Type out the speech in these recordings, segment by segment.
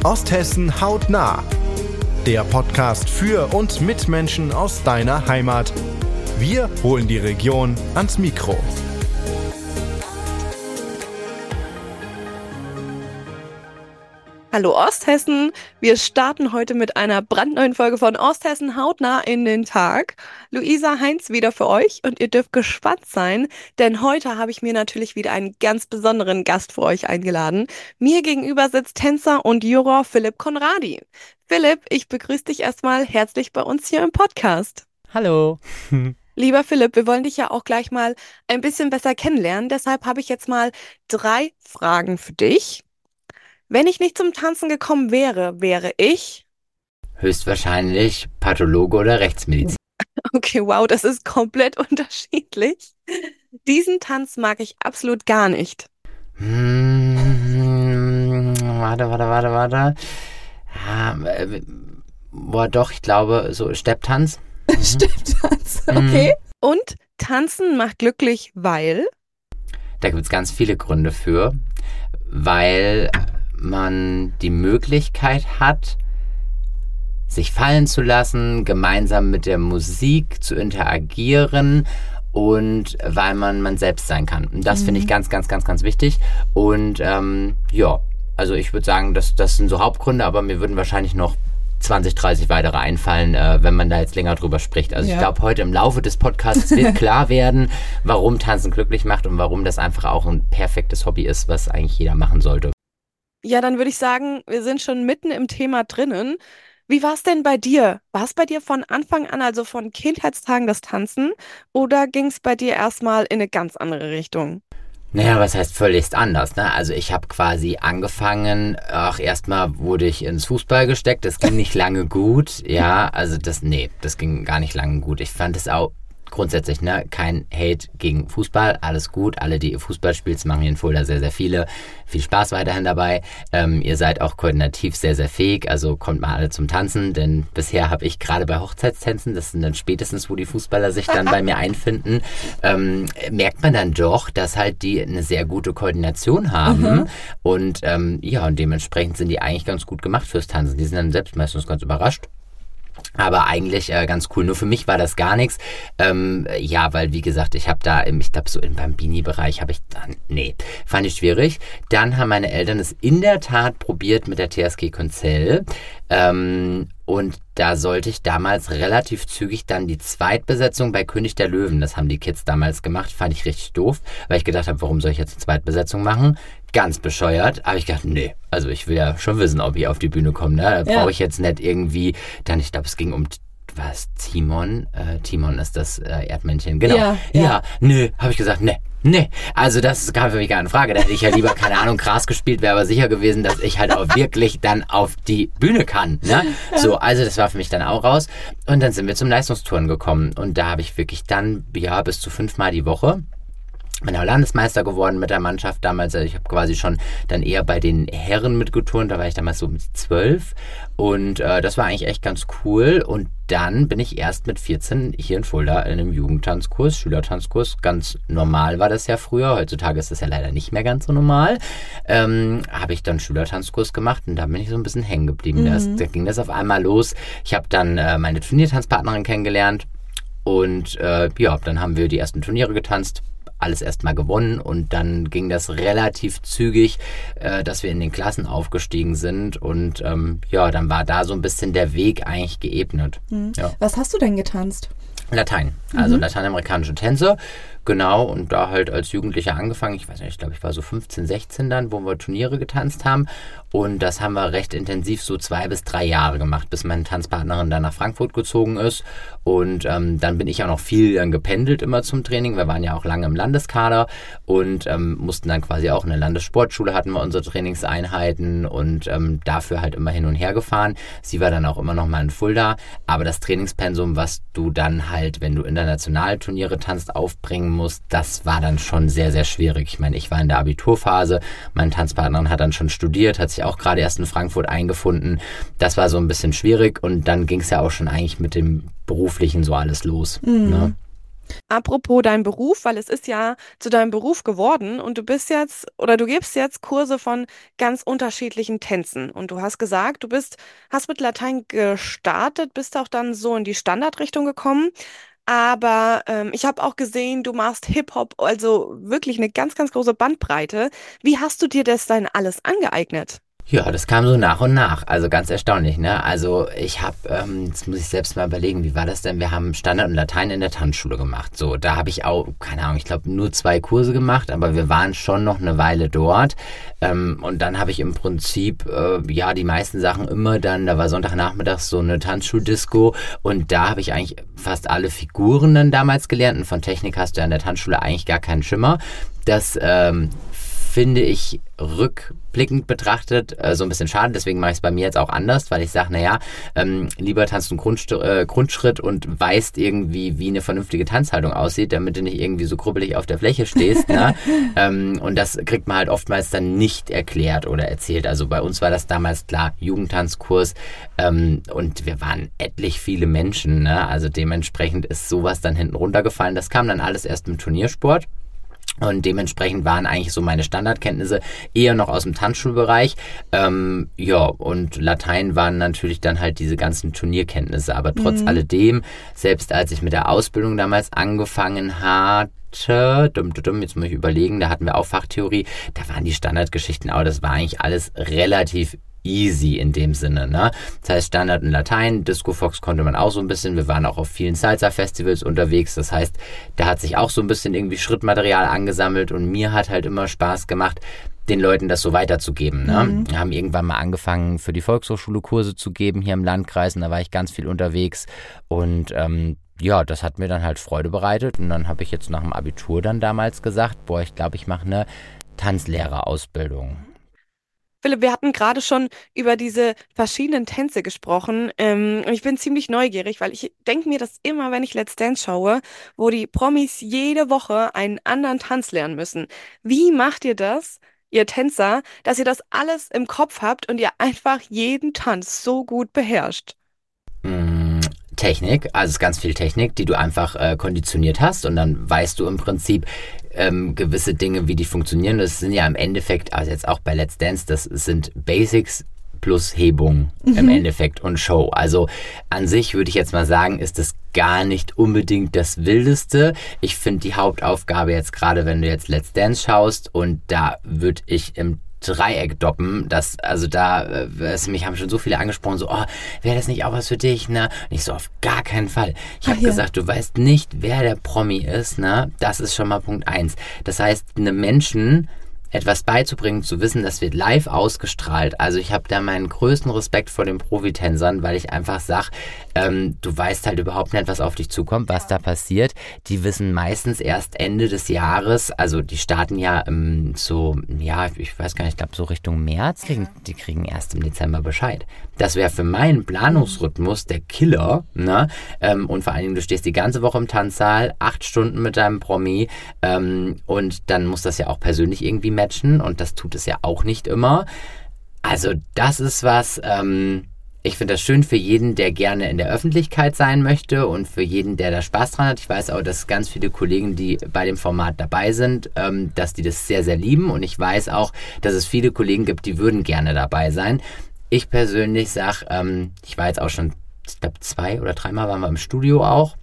Osthessen hautnah. Der Podcast für und mit Menschen aus deiner Heimat. Wir holen die Region ans Mikro. Hallo Osthessen, wir starten heute mit einer brandneuen Folge von Osthessen hautnah in den Tag. Luisa Heinz wieder für euch und ihr dürft gespannt sein, denn heute habe ich mir natürlich wieder einen ganz besonderen Gast für euch eingeladen. Mir gegenüber sitzt Tänzer und Juror Philipp Conradi. Philipp, ich begrüße dich erstmal herzlich bei uns hier im Podcast. Hallo. Lieber Philipp, wir wollen dich ja auch gleich mal ein bisschen besser kennenlernen, deshalb habe ich jetzt mal 3 Fragen für dich. Wenn ich nicht zum Tanzen gekommen wäre, wäre ich? Höchstwahrscheinlich Pathologe oder Rechtsmediziner. Okay, wow, das ist komplett unterschiedlich. Diesen Tanz mag ich absolut gar nicht. Warte. Doch, ich glaube, so Stepptanz. Stepptanz, okay. Und Tanzen macht glücklich, weil? Da gibt es ganz viele Gründe für. Weil man die Möglichkeit hat, sich fallen zu lassen, gemeinsam mit der Musik zu interagieren und weil man selbst sein kann. Und das finde ich ganz wichtig. Und also ich würde sagen, das sind so Hauptgründe, aber mir würden wahrscheinlich noch 20, 30 weitere einfallen, wenn man da jetzt länger drüber spricht. Also Ich glaube, heute im Laufe des Podcasts wird klar werden, warum Tanzen glücklich macht und warum das einfach auch ein perfektes Hobby ist, was eigentlich jeder machen sollte. Ja, dann würde ich sagen, wir sind schon mitten im Thema drinnen. Wie war es denn bei dir? War es bei dir von Anfang an, also von Kindheitstagen, das Tanzen? Oder ging es bei dir erstmal in eine ganz andere Richtung? Naja, was heißt völlig anders, ne? Also ich habe quasi angefangen, erstmal wurde ich ins Fußball gesteckt, das ging nicht lange gut, ja, also das ging gar nicht lange gut. Ich fand es auch grundsätzlich, ne, kein Hate gegen Fußball, alles gut, alle, die ihr Fußball spielt, das machen hier in Fulda sehr, sehr viele, viel Spaß weiterhin dabei, ihr seid auch koordinativ sehr, sehr fähig, also kommt mal alle zum Tanzen, denn bisher habe ich gerade bei Hochzeitstänzen, das sind dann spätestens, wo die Fußballer sich dann bei mir einfinden, merkt man dann doch, dass halt die eine sehr gute Koordination haben und und dementsprechend sind die eigentlich ganz gut gemacht fürs Tanzen, die sind dann selbst meistens ganz überrascht. Aber eigentlich ganz cool. Nur für mich war das gar nichts. Weil wie gesagt, ich habe da, ich glaube so im Bambini-Bereich fand ich schwierig. Dann haben meine Eltern es in der Tat probiert mit der TSG Konzell. Und da sollte ich damals relativ zügig dann die Zweitbesetzung bei König der Löwen, das haben die Kids damals gemacht, fand ich richtig doof, weil ich gedacht habe, warum soll ich jetzt eine Zweitbesetzung machen? Ganz bescheuert, aber ich gedacht, nee, also ich will ja schon wissen, ob ich auf die Bühne komme, ne? Da brauche ich jetzt nicht irgendwie, dann, ich glaube, es ging um Timon? Timon ist das Erdmännchen, genau. Habe ich gesagt, nee, also das kam für mich gar keine Frage. Da hätte ich ja lieber, keine Ahnung, Gras gespielt, wäre aber sicher gewesen, dass ich halt auch wirklich dann auf die Bühne kann. Ne? So, also das war für mich dann auch raus. Und dann sind wir zum Leistungsturnen gekommen. Und da habe ich wirklich dann, bis zu 5-mal die Woche, bin auch Landesmeister geworden mit der Mannschaft damals. Also ich habe quasi schon dann eher bei den Herren mitgeturnt. Da war ich damals so mit 12. Und das war eigentlich echt ganz cool. Und dann bin ich erst mit 14 hier in Fulda in einem Jugendtanzkurs, Schülertanzkurs. Ganz normal war das ja früher. Heutzutage ist das ja leider nicht mehr ganz so normal. Habe ich dann Schülertanzkurs gemacht und da bin ich so ein bisschen hängen geblieben. Da ging das auf einmal los. Ich habe dann meine Turniertanzpartnerin kennengelernt. Und dann haben wir die ersten Turniere getanzt. Alles erstmal gewonnen und dann ging das relativ zügig, dass wir in den Klassen aufgestiegen sind und dann war da so ein bisschen der Weg eigentlich geebnet. Ja. Was hast du denn getanzt? Latein, also lateinamerikanische Tänze, genau, und da halt als Jugendlicher angefangen, ich weiß nicht, ich glaube, ich war so 15, 16 dann, wo wir Turniere getanzt haben und das haben wir recht intensiv so 2 bis 3 Jahre gemacht, bis meine Tanzpartnerin dann nach Frankfurt gezogen ist und dann bin ich auch noch viel gependelt immer zum Training, wir waren ja auch lange im Landeskader und mussten dann quasi auch in der Landessportschule hatten wir unsere Trainingseinheiten und dafür halt immer hin und her gefahren. Sie war dann auch immer noch mal in Fulda, aber das Trainingspensum, was du dann halt, wenn du internationale Turniere tanzt, aufbringen musst, das war dann schon sehr, sehr schwierig. Ich meine, ich war in der Abiturphase, meine Tanzpartnerin hat dann schon studiert, hat sich auch gerade erst in Frankfurt eingefunden. Das war so ein bisschen schwierig und dann ging es ja auch schon eigentlich mit dem Beruflichen so alles los. Ne? Apropos dein Beruf, weil es ist ja zu deinem Beruf geworden und du bist jetzt oder du gibst jetzt Kurse von ganz unterschiedlichen Tänzen. Und du hast gesagt, hast mit Latein gestartet, bist auch dann so in die Standardrichtung gekommen. Aber ich habe auch gesehen, du machst Hip-Hop, also wirklich eine ganz, ganz große Bandbreite. Wie hast du dir das denn alles angeeignet? Ja, das kam so nach und nach. Also ganz erstaunlich, ne? Also ich habe, jetzt muss ich selbst mal überlegen, wie war das denn? Wir haben Standard und Latein in der Tanzschule gemacht. So, da habe ich auch, keine Ahnung, ich glaube nur 2 Kurse gemacht, aber wir waren schon noch eine Weile dort. Und dann habe ich im Prinzip, ja, die meisten Sachen immer dann, da war Sonntagnachmittags so eine Tanzschuldisco und da habe ich eigentlich fast alle Figuren dann damals gelernt. Und von Technik hast du ja in der Tanzschule eigentlich gar keinen Schimmer. Das finde ich rückblickend betrachtet so ein bisschen schade. Deswegen mache ich es bei mir jetzt auch anders, weil ich sage, naja, lieber tanzt du einen Grundschritt und weißt irgendwie, wie eine vernünftige Tanzhaltung aussieht, damit du nicht irgendwie so krubbelig auf der Fläche stehst. Ne? Und das kriegt man halt oftmals dann nicht erklärt oder erzählt. Also bei uns war das damals klar, Jugendtanzkurs und wir waren etlich viele Menschen. Ne? Also dementsprechend ist sowas dann hinten runtergefallen. Das kam dann alles erst im Turniersport. Und dementsprechend waren eigentlich so meine Standardkenntnisse eher noch aus dem Tanzschulbereich. Ja, und Latein waren natürlich dann halt diese ganzen Turnierkenntnisse. Aber trotz alledem, selbst als ich mit der Ausbildung damals angefangen hatte, jetzt muss ich überlegen, da hatten wir auch Fachtheorie, da waren die Standardgeschichten, aber das war eigentlich alles relativ easy in dem Sinne, ne? Das heißt Standard und Latein, Disco Fox konnte man auch so ein bisschen, wir waren auch auf vielen Salsa-Festivals unterwegs, das heißt, da hat sich auch so ein bisschen irgendwie Schrittmaterial angesammelt und mir hat halt immer Spaß gemacht, den Leuten das so weiterzugeben, ne? Wir haben irgendwann mal angefangen, für die Volkshochschule Kurse zu geben hier im Landkreis und da war ich ganz viel unterwegs und ja, das hat mir dann halt Freude bereitet und dann habe ich jetzt nach dem Abitur dann damals gesagt, boah, ich glaube, ich mache eine Tanzlehrerausbildung. Philipp, wir hatten gerade schon über diese verschiedenen Tänze gesprochen. Und ich bin ziemlich neugierig, weil ich denke mir das immer, wenn ich Let's Dance schaue, wo die Promis jede Woche einen anderen Tanz lernen müssen. Wie macht ihr das, ihr Tänzer, dass ihr das alles im Kopf habt und ihr einfach jeden Tanz so gut beherrscht? Technik, also es ist ganz viel Technik, die du einfach konditioniert hast und dann weißt du im Prinzip gewisse Dinge, wie die funktionieren. Das sind ja im Endeffekt, also jetzt auch bei Let's Dance, das sind Basics plus Hebung im Endeffekt und Show. Also an sich würde ich jetzt mal sagen, ist das gar nicht unbedingt das Wildeste. Ich finde die Hauptaufgabe jetzt gerade, wenn du jetzt Let's Dance schaust und da würde ich im Dreieck doppen, mich haben schon so viele angesprochen, so, oh, wäre das nicht auch was für dich, ne? Und ich so, auf gar keinen Fall. Ich habe gesagt, du weißt nicht, wer der Promi ist, ne? Das ist schon mal Punkt 1. Das heißt, einem Menschen etwas beizubringen, zu wissen, das wird live ausgestrahlt. Also ich habe da meinen größten Respekt vor den Profitänzern, weil ich einfach sage, du weißt halt überhaupt nicht, was auf dich zukommt, was da passiert. Die wissen meistens erst Ende des Jahres, also die starten ja ich weiß gar nicht, ich glaube so Richtung März, die kriegen erst im Dezember Bescheid. Das wäre für meinen Planungsrhythmus der Killer, ne? Und vor allen Dingen, du stehst die ganze Woche im Tanzsaal, 8 Stunden mit deinem Promi und dann muss das ja auch persönlich irgendwie matchen und das tut es ja auch nicht immer. Also das ist was, ich finde das schön für jeden, der gerne in der Öffentlichkeit sein möchte und für jeden, der da Spaß dran hat. Ich weiß auch, dass ganz viele Kollegen, die bei dem Format dabei sind, dass die das sehr, sehr lieben und ich weiß auch, dass es viele Kollegen gibt, die würden gerne dabei sein. Ich persönlich sage, ich war jetzt auch schon, ich glaube 2 oder 3 Mal waren wir im Studio auch,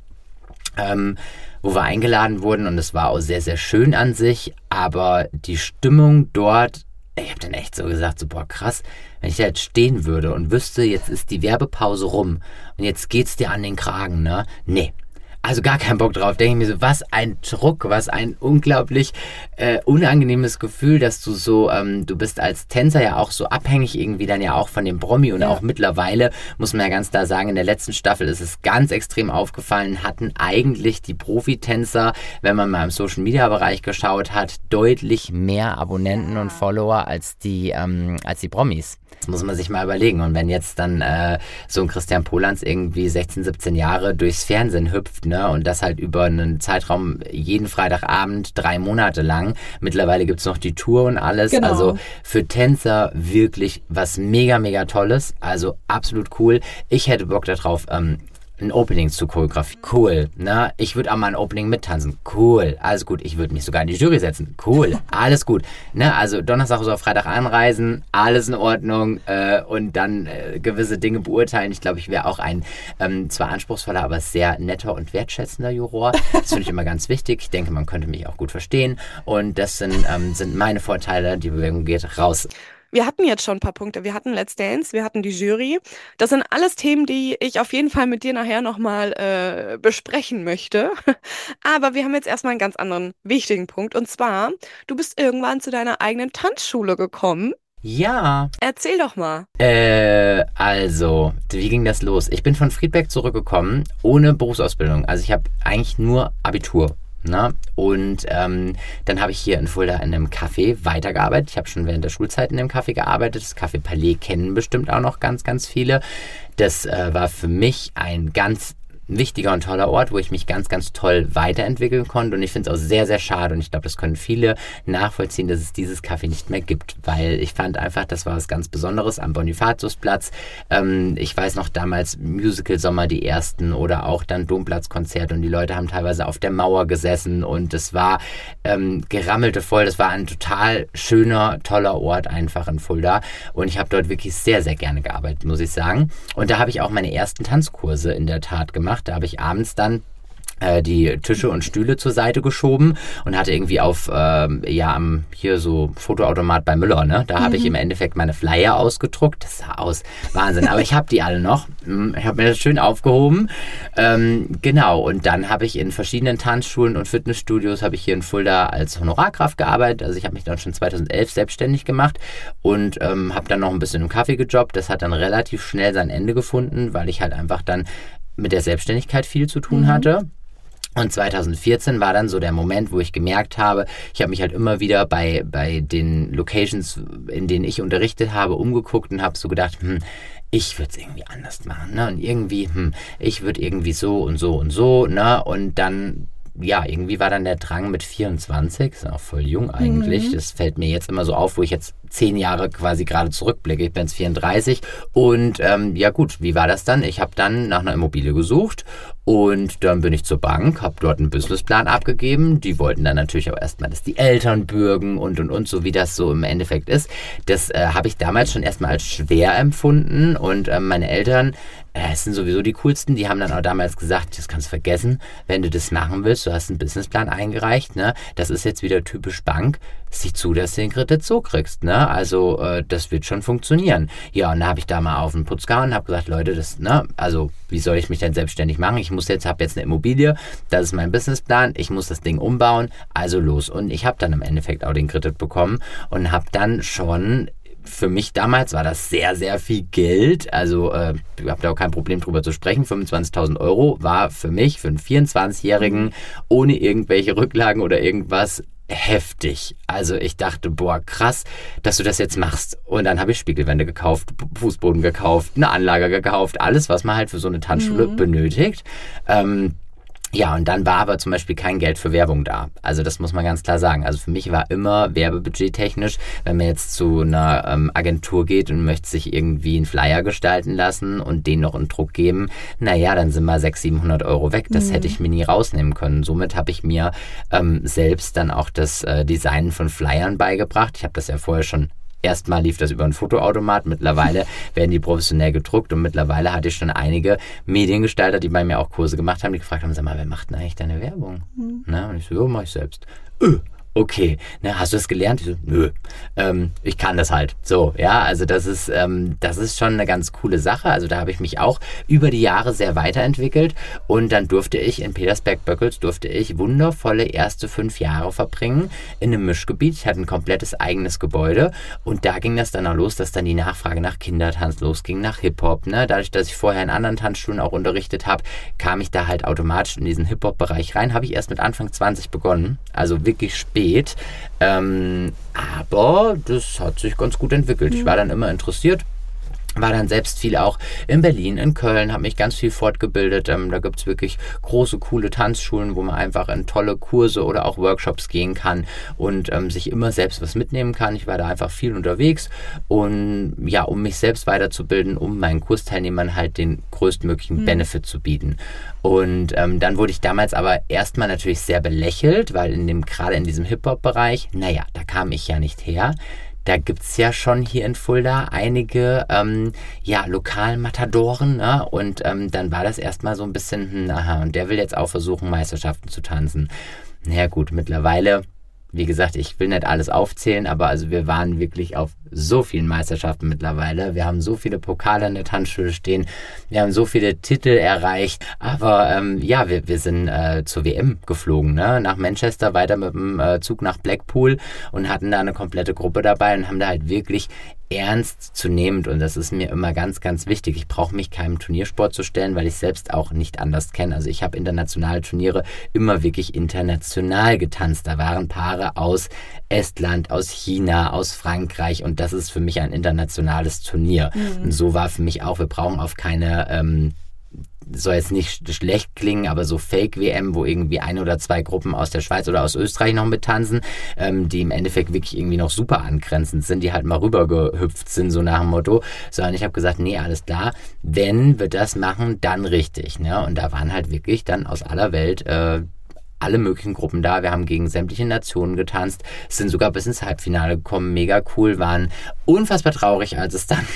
wo wir eingeladen wurden und es war auch sehr, sehr schön an sich, aber die Stimmung dort, ich habe dann echt so gesagt, so boah krass, wenn ich da jetzt stehen würde und wüsste, jetzt ist die Werbepause rum und jetzt geht's dir an den Kragen, ne? Nee. Also gar keinen Bock drauf. Denke ich mir so, was ein Druck, was ein unglaublich unangenehmes Gefühl, dass du so, du bist als Tänzer ja auch so abhängig irgendwie dann ja auch von dem Promi und auch mittlerweile, muss man ja ganz klar sagen, in der letzten Staffel ist es ganz extrem aufgefallen, hatten eigentlich die Profitänzer, wenn man mal im Social-Media-Bereich geschaut hat, deutlich mehr Abonnenten und Follower als die Promis. Das muss man sich mal überlegen. Und wenn jetzt dann so ein Christian Polans irgendwie 16, 17 Jahre durchs Fernsehen hüpft, ne, und das halt über einen Zeitraum jeden Freitagabend 3 Monate lang. Mittlerweile gibt's noch die Tour und alles. Genau. Also für Tänzer wirklich was mega, mega Tolles. Also absolut cool. Ich hätte Bock darauf, ein Opening zu choreografieren. Cool, ne? Ich würde auch mal ein Opening mittanzen. Cool, alles gut. Ich würde mich sogar in die Jury setzen. Cool, alles gut. Ne? Also Donnerstag oder Freitag anreisen, alles in Ordnung und dann gewisse Dinge beurteilen. Ich glaube, ich wäre auch ein zwar anspruchsvoller, aber sehr netter und wertschätzender Juror. Das finde ich immer ganz wichtig. Ich denke, man könnte mich auch gut verstehen und das sind meine Vorteile. Die Bewegung geht raus. Wir hatten jetzt schon ein paar Punkte. Wir hatten Let's Dance, wir hatten die Jury. Das sind alles Themen, die ich auf jeden Fall mit dir nachher nochmal besprechen möchte. Aber wir haben jetzt erstmal einen ganz anderen wichtigen Punkt. Und zwar, du bist irgendwann zu deiner eigenen Tanzschule gekommen. Ja. Erzähl doch mal. Also, wie ging das los? Ich bin von Friedberg zurückgekommen, ohne Berufsausbildung. Also ich habe eigentlich nur Abitur. Na? Und dann habe ich hier in Fulda in einem Café weitergearbeitet. Ich habe schon während der Schulzeit in dem Café gearbeitet. Das Café Palais kennen bestimmt auch noch ganz, ganz viele. Das war für mich ein ganz wichtiger und toller Ort, wo ich mich ganz, ganz toll weiterentwickeln konnte. Und ich finde es auch sehr, sehr schade. Und ich glaube, das können viele nachvollziehen, dass es dieses Café nicht mehr gibt. Weil ich fand einfach, das war was ganz Besonderes am Bonifatiusplatz. Ich weiß noch damals Musical Sommer, die ersten oder auch dann Domplatzkonzert. Und die Leute haben teilweise auf der Mauer gesessen. Und es war gerammelte voll. Das war ein total schöner, toller Ort einfach in Fulda. Und ich habe dort wirklich sehr, sehr gerne gearbeitet, muss ich sagen. Und da habe ich auch meine ersten Tanzkurse in der Tat gemacht. Da habe ich abends dann die Tische und Stühle zur Seite geschoben und hatte irgendwie auf hier so Fotoautomat bei Müller, ne? Da habe ich im Endeffekt meine Flyer ausgedruckt. Das sah aus Wahnsinn, aber ich habe die alle noch. Ich habe mir das schön aufgehoben. Genau, und dann habe ich in verschiedenen Tanzschulen und Fitnessstudios habe ich hier in Fulda als Honorarkraft gearbeitet. Also ich habe mich dann schon 2011 selbstständig gemacht und habe dann noch ein bisschen im Café gejobbt. Das hat dann relativ schnell sein Ende gefunden, weil ich halt einfach dann mit der Selbstständigkeit viel zu tun hatte. Und 2014 war dann so der Moment, wo ich gemerkt habe, ich habe mich halt immer wieder bei den Locations, in denen ich unterrichtet habe, umgeguckt und habe so gedacht, ich würde es irgendwie anders machen, ne? Und irgendwie, ich würde irgendwie so und so und so, ne? Und dann, ja, irgendwie war dann der Drang mit 24, ist auch voll jung eigentlich, das fällt mir jetzt immer so auf, wo ich jetzt 10 Jahre quasi gerade zurückblicke, ich bin jetzt 34 und ja gut, wie war das dann? Ich habe dann nach einer Immobilie gesucht und dann bin ich zur Bank, habe dort einen Businessplan abgegeben, die wollten dann natürlich auch erstmal, dass die Eltern bürgen und, so wie das so im Endeffekt ist. Das habe ich damals schon erstmal als schwer empfunden und meine Eltern, es sind sowieso die coolsten, die haben dann auch damals gesagt, das kannst du vergessen, wenn du das machen willst, du hast einen Businessplan eingereicht, ne? Das ist jetzt wieder typisch Bank, sieh zu, dass du den Kredit so kriegst, ne? Also das wird schon funktionieren. Ja, und da habe ich da mal auf den Putz gehauen und habe gesagt, Leute, also wie soll ich mich denn selbstständig machen? Ich habe jetzt eine Immobilie, das ist mein Businessplan, ich muss das Ding umbauen, also los. Und ich habe dann im Endeffekt auch den Kredit bekommen und habe dann schon, für mich damals war das sehr, sehr viel Geld, also ich habe da auch kein Problem drüber zu sprechen, 25.000 Euro war für mich, für einen 24-Jährigen, ohne irgendwelche Rücklagen oder irgendwas, heftig. Also ich dachte, boah, krass, dass du das jetzt machst. Und dann habe ich Spiegelwände gekauft, Fußboden gekauft, eine Anlage gekauft, alles, was man halt für so eine Tanzschule benötigt. Ja, und dann war aber zum Beispiel kein Geld für Werbung da. Also das muss man ganz klar sagen. Also für mich war immer Werbebudget technisch, wenn man jetzt zu einer Agentur geht und möchte sich irgendwie einen Flyer gestalten lassen und den noch in Druck geben, naja, dann sind mal 600-700 Euro weg. Das hätte ich mir nie rausnehmen können. Somit habe ich mir selbst dann auch das Designen von Flyern beigebracht. Ich habe das ja vorher schon. Erstmal lief das über einen Fotoautomat, mittlerweile werden die professionell gedruckt und mittlerweile hatte ich schon einige Mediengestalter, die bei mir auch Kurse gemacht haben, die gefragt haben, sag mal, wer macht denn eigentlich deine Werbung? Na, und ich so, ja, mach ich selbst. Okay, hast du das gelernt? Ich so, nö, ich kann das halt. So, ja, also das ist schon eine ganz coole Sache. Also da habe ich mich auch über die Jahre sehr weiterentwickelt und dann durfte ich in Petersberg-Böckels wundervolle erste 5 Jahre verbringen in einem Mischgebiet. Ich hatte ein komplettes eigenes Gebäude und da ging das dann auch los, dass dann die Nachfrage nach Kindertanz losging, nach Hip-Hop. Ne? Dadurch, dass ich vorher in anderen Tanzschulen auch unterrichtet habe, kam ich da halt automatisch in diesen Hip-Hop-Bereich rein. Habe ich erst mit Anfang 20 begonnen, also wirklich spät. Aber das hat sich ganz gut entwickelt. Ich war dann immer interessiert, War dann selbst viel auch in Berlin, in Köln, habe mich ganz viel fortgebildet. Da gibt es wirklich große, coole Tanzschulen, wo man einfach in tolle Kurse oder auch Workshops gehen kann und sich immer selbst was mitnehmen kann. Ich war da einfach viel unterwegs und ja, um mich selbst weiterzubilden, um meinen Kursteilnehmern halt den größtmöglichen Benefit zu bieten. Und dann wurde ich damals aber erstmal natürlich sehr belächelt, weil gerade in diesem Hip-Hop-Bereich, naja, da kam ich ja nicht her. Da gibt es ja schon hier in Fulda einige Lokalmatadoren, ne? Und dann war das erstmal so ein bisschen, und der will jetzt auch versuchen, Meisterschaften zu tanzen. Naja gut, mittlerweile, wie gesagt, ich will nicht alles aufzählen, aber also wir waren wirklich auf so vielen Meisterschaften mittlerweile. Wir haben so viele Pokale in der Tanzschule stehen. Wir haben so viele Titel erreicht. Aber wir sind zur WM geflogen, ne? Nach Manchester, weiter mit dem Zug nach Blackpool und hatten da eine komplette Gruppe dabei und haben da halt wirklich ernst zu nehmen, und das ist mir immer ganz, ganz wichtig. Ich brauche mich keinem Turniersport zu stellen, weil ich selbst auch nicht anders kenne. Also ich habe internationale Turniere immer wirklich international getanzt. Da waren Paare aus Estland, aus China, aus Frankreich, und das ist für mich ein internationales Turnier. Und so war für mich auch, wir brauchen auf keine soll jetzt nicht schlecht klingen, aber so Fake-WM, wo irgendwie 1 oder 2 Gruppen aus der Schweiz oder aus Österreich noch mit tanzen, die im Endeffekt wirklich irgendwie noch super angrenzend sind, die halt mal rübergehüpft sind, so nach dem Motto. Sondern ich habe gesagt, nee, alles klar, wenn wir das machen, dann richtig. Ne? Und da waren halt wirklich dann aus aller Welt alle möglichen Gruppen da. Wir haben gegen sämtliche Nationen getanzt, sind sogar bis ins Halbfinale gekommen, mega cool, waren unfassbar traurig, als es dann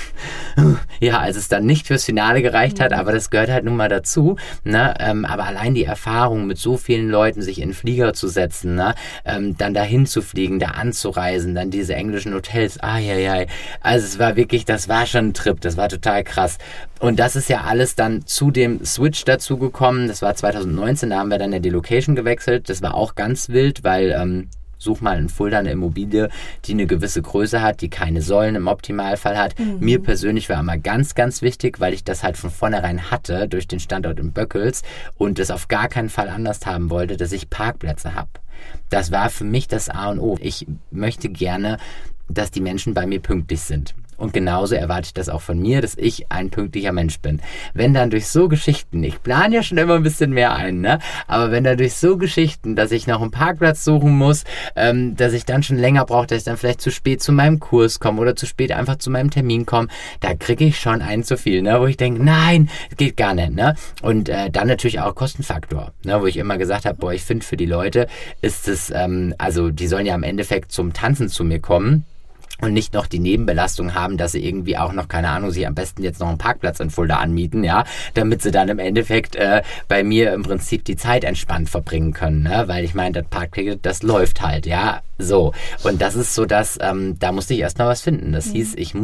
nicht fürs Finale gereicht hat, aber das gehört halt nun mal dazu, ne? Aber allein die Erfahrung, mit so vielen Leuten sich in den Flieger zu setzen, ne? Dann dahin zu fliegen, da anzureisen, dann diese englischen Hotels, also es war wirklich, das war schon ein Trip, das war total krass. Und das ist ja alles dann zu dem Switch dazu gekommen, das war 2019, da haben wir dann ja die Location gewechselt. Das war auch ganz wild, weil such mal in Fulda eine Immobilie, die eine gewisse Größe hat, die keine Säulen im Optimalfall hat. Mir persönlich war immer ganz, ganz wichtig, weil ich das halt von vornherein hatte, durch den Standort in Böckels, und das auf gar keinen Fall anders haben wollte, dass ich Parkplätze habe. Das war für mich das A und O. Ich möchte gerne, dass die Menschen bei mir pünktlich sind. Und genauso erwarte ich das auch von mir, dass ich ein pünktlicher Mensch bin. Wenn dann durch so Geschichten, ich plane ja schon immer ein bisschen mehr ein, ne? Aber wenn dann durch so Geschichten, dass ich noch einen Parkplatz suchen muss, dass ich dann schon länger brauche, dass ich dann vielleicht zu spät zu meinem Kurs komme oder zu spät einfach zu meinem Termin komme, da kriege ich schon einen zu viel, ne? Wo ich denke, nein, geht gar nicht, ne? Und dann natürlich auch Kostenfaktor, ne? Wo ich immer gesagt habe, ich finde, für die Leute ist es, die sollen ja im Endeffekt zum Tanzen zu mir kommen und nicht noch die Nebenbelastung haben, dass sie irgendwie auch noch, keine Ahnung, sich am besten jetzt noch einen Parkplatz in Fulda anmieten, ja, damit sie dann im Endeffekt bei mir im Prinzip die Zeit entspannt verbringen können, ne? Weil ich meine, das Parkticket, das läuft halt, ja, so. Und das ist so, dass, da musste ich erstmal was finden. Das hieß, ich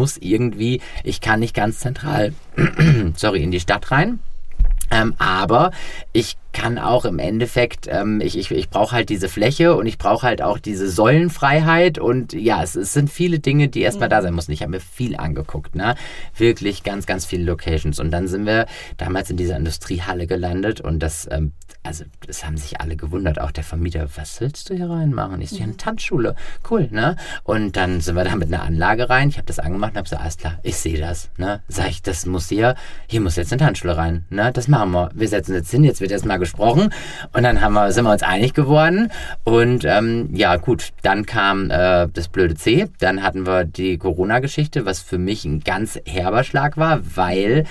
kann nicht ganz zentral, in die Stadt rein, aber ich kann auch im Endeffekt, ich brauche halt diese Fläche und ich brauche halt auch diese Säulenfreiheit, und ja, es sind viele Dinge, die erstmal da sein müssen. Ich habe mir viel angeguckt, ne? Wirklich ganz, ganz viele Locations, und dann sind wir damals in dieser Industriehalle gelandet, und das haben sich alle gewundert, auch der Vermieter, was willst du hier reinmachen? Ich so, eine Tanzschule, cool, ne? Und dann sind wir da mit einer Anlage rein, ich habe das angemacht und habe gesagt, alles klar, ich sehe das, ne? Sag ich, das muss hier muss jetzt eine Tanzschule rein, ne? Das machen wir setzen jetzt hin, jetzt wird erstmal gesprochen, und dann sind wir uns einig geworden, und gut, dann kam das blöde C, dann hatten wir die Corona-Geschichte, was für mich ein ganz herber Schlag war, weil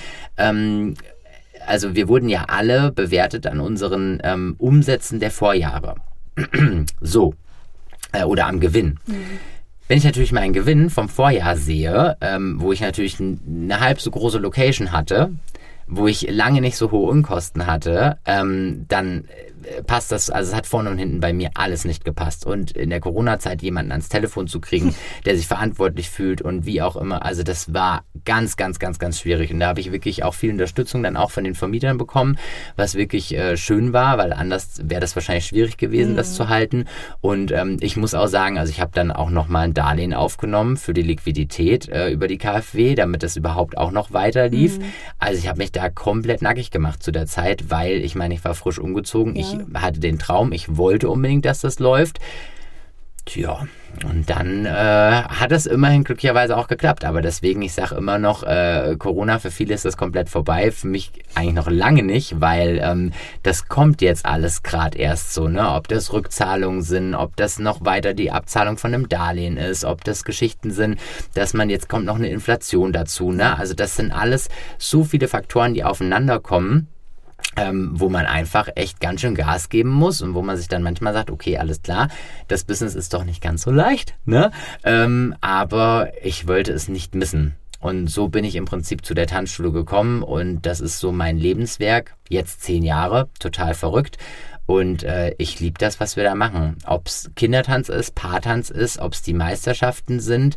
wir wurden ja alle bewertet an unseren Umsätzen der Vorjahre. So. Oder am Gewinn. Wenn ich natürlich meinen Gewinn vom Vorjahr sehe, wo ich natürlich eine halb so große Location hatte, wo ich lange nicht so hohe Unkosten hatte, dann passt das, also es hat vorne und hinten bei mir alles nicht gepasst. Und in der Corona-Zeit jemanden ans Telefon zu kriegen, der sich verantwortlich fühlt und wie auch immer, also das war ganz, ganz, ganz, ganz schwierig. Und da habe ich wirklich auch viel Unterstützung dann auch von den Vermietern bekommen, was wirklich schön war, weil anders wäre das wahrscheinlich schwierig gewesen, das zu halten. Und ich muss auch sagen, also ich habe dann auch nochmal ein Darlehen aufgenommen für die Liquidität über die KfW, damit das überhaupt auch noch weiter lief. Also ich habe mich da komplett nackig gemacht zu der Zeit, weil ich meine, ich war frisch umgezogen, ich hatte den Traum, ich wollte unbedingt, dass das läuft. Tja, und dann hat es immerhin glücklicherweise auch geklappt. Aber deswegen, ich sage immer noch, Corona, für viele ist das komplett vorbei. Für mich eigentlich noch lange nicht, weil das kommt jetzt alles gerade erst so, ne? Ob das Rückzahlungen sind, ob das noch weiter die Abzahlung von einem Darlehen ist, ob das Geschichten sind, dass man jetzt kommt noch eine Inflation dazu, ne? Also das sind alles so viele Faktoren, die aufeinander kommen. Wo man einfach echt ganz schön Gas geben muss und wo man sich dann manchmal sagt, okay, alles klar, das Business ist doch nicht ganz so leicht, ne? Aber ich wollte es nicht missen. Und so bin ich im Prinzip zu der Tanzschule gekommen und das ist so mein Lebenswerk, jetzt 10 Jahre, total verrückt. Und ich liebe das, was wir da machen. Ob es Kindertanz ist, Paartanz ist, ob es die Meisterschaften sind,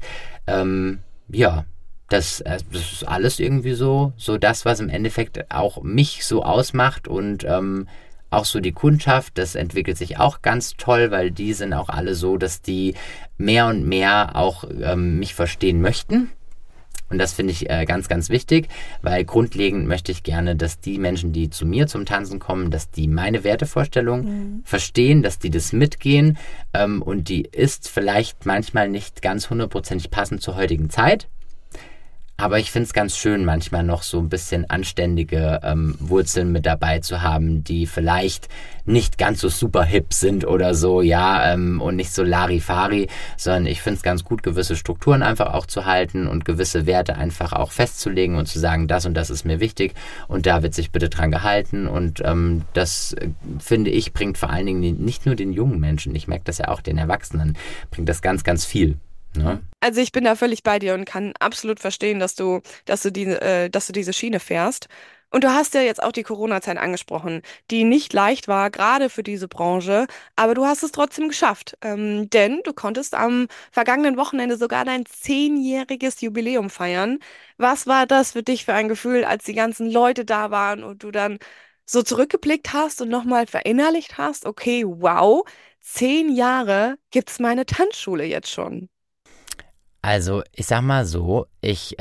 ja. Das ist alles irgendwie so das, was im Endeffekt auch mich so ausmacht und auch so die Kundschaft, das entwickelt sich auch ganz toll, weil die sind auch alle so, dass die mehr und mehr auch mich verstehen möchten. Und das finde ich ganz, ganz wichtig, weil grundlegend möchte ich gerne, dass die Menschen, die zu mir zum Tanzen kommen, dass die meine Wertevorstellung verstehen, dass die das mitgehen und die ist vielleicht manchmal nicht ganz 100% passend zur heutigen Zeit. Aber ich finde es ganz schön, manchmal noch so ein bisschen anständige Wurzeln mit dabei zu haben, die vielleicht nicht ganz so super hip sind oder so, ja, und nicht so Larifari, sondern ich finde es ganz gut, gewisse Strukturen einfach auch zu halten und gewisse Werte einfach auch festzulegen und zu sagen, das und das ist mir wichtig und da wird sich bitte dran gehalten und das, finde ich, bringt vor allen Dingen nicht nur den jungen Menschen, ich merke das ja auch den Erwachsenen, bringt das ganz, ganz viel. Ja. Also ich bin da völlig bei dir und kann absolut verstehen, dass du diese Schiene fährst. Und du hast ja jetzt auch die Corona-Zeit angesprochen, die nicht leicht war, gerade für diese Branche, aber du hast es trotzdem geschafft. Denn du konntest am vergangenen Wochenende sogar dein 10-jähriges Jubiläum feiern. Was war das für dich für ein Gefühl, als die ganzen Leute da waren und du dann so zurückgeblickt hast und nochmal verinnerlicht hast, okay, wow, 10 Jahre gibt's meine Tanzschule jetzt schon. Also ich sag mal so, ich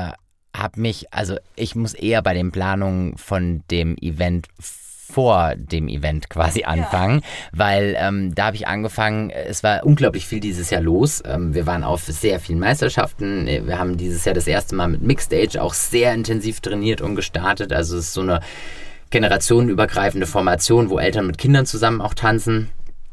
muss eher bei den Planungen von dem Event vor dem Event quasi anfangen, weil da habe ich angefangen, es war unglaublich viel dieses Jahr los. Wir waren auf sehr vielen Meisterschaften. Wir haben dieses Jahr das erste Mal mit Mixstage auch sehr intensiv trainiert und gestartet. Also es ist so eine generationenübergreifende Formation, wo Eltern mit Kindern zusammen auch tanzen.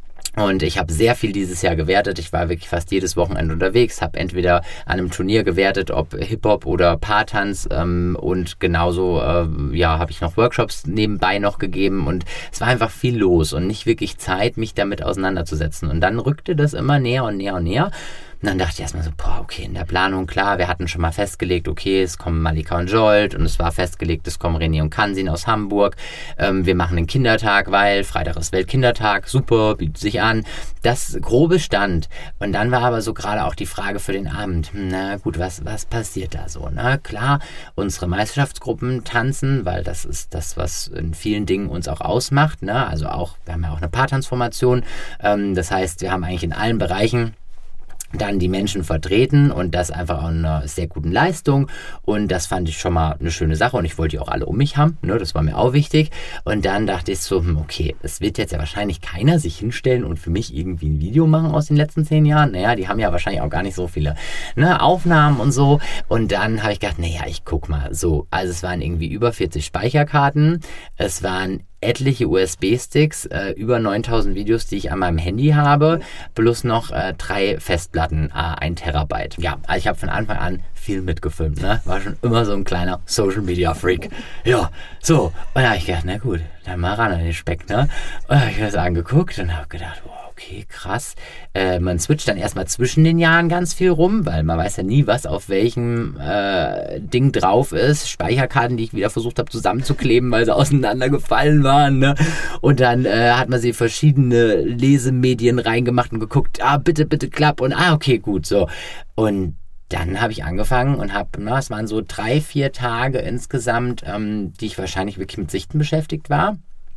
Und ich habe sehr viel dieses Jahr gewertet. Ich war wirklich fast jedes Wochenende unterwegs, habe entweder an einem Turnier gewertet, ob Hip-Hop oder Paartanz und genauso habe ich noch Workshops nebenbei noch gegeben und es war einfach viel los und nicht wirklich Zeit, mich damit auseinanderzusetzen. Und dann rückte das immer näher und näher und näher. Und dann dachte ich erstmal so, okay, in der Planung, klar, wir hatten schon mal festgelegt, okay, es kommen Malika und Jolt und es war festgelegt, es kommen René und Kansin aus Hamburg. Wir machen den Kindertag, weil Freitag ist Weltkindertag, super, bietet sich an. Das grobe stand. Und dann war aber so gerade auch die Frage für den Abend, na gut, was passiert da so? Na klar, unsere Meisterschaftsgruppen tanzen, weil das ist das, was in vielen Dingen uns auch ausmacht. Ne? Also auch, wir haben ja auch eine Paartanzformation. Das heißt, wir haben eigentlich in allen Bereichen dann die Menschen vertreten und das einfach auch in einer sehr guten Leistung und das fand ich schon mal eine schöne Sache und ich wollte die auch alle um mich haben, ne, das war mir auch wichtig und dann dachte ich so, okay, es wird jetzt ja wahrscheinlich keiner sich hinstellen und für mich irgendwie ein Video machen aus den letzten 10 Jahren, naja, die haben ja wahrscheinlich auch gar nicht so viele Aufnahmen und so und dann habe ich gedacht, naja, ich guck mal so, also es waren irgendwie über 40 Speicherkarten, es waren etliche USB-Sticks, über 9000 Videos, die ich an meinem Handy habe, plus noch 3 Festplatten, 1 Terabyte. Ja, also ich habe von Anfang an viel mitgefilmt, ne? War schon immer so ein kleiner Social-Media-Freak. Ja, so. Und da habe ich gedacht, na gut, dann mal ran an den Speck, ne? Und da habe ich mir das angeguckt und habe gedacht, wow, okay, krass. Man switcht dann erstmal zwischen den Jahren ganz viel rum, weil man weiß ja nie, was auf welchem Ding drauf ist. Speicherkarten, die ich wieder versucht habe zusammenzukleben, weil sie auseinandergefallen waren. Ne? Und dann hat man sie in verschiedene Lesemedien reingemacht und geguckt, bitte klapp und okay, gut, so. Und dann habe ich angefangen und es waren so 3-4 Tage insgesamt, die ich wahrscheinlich wirklich mit Sichten beschäftigt war.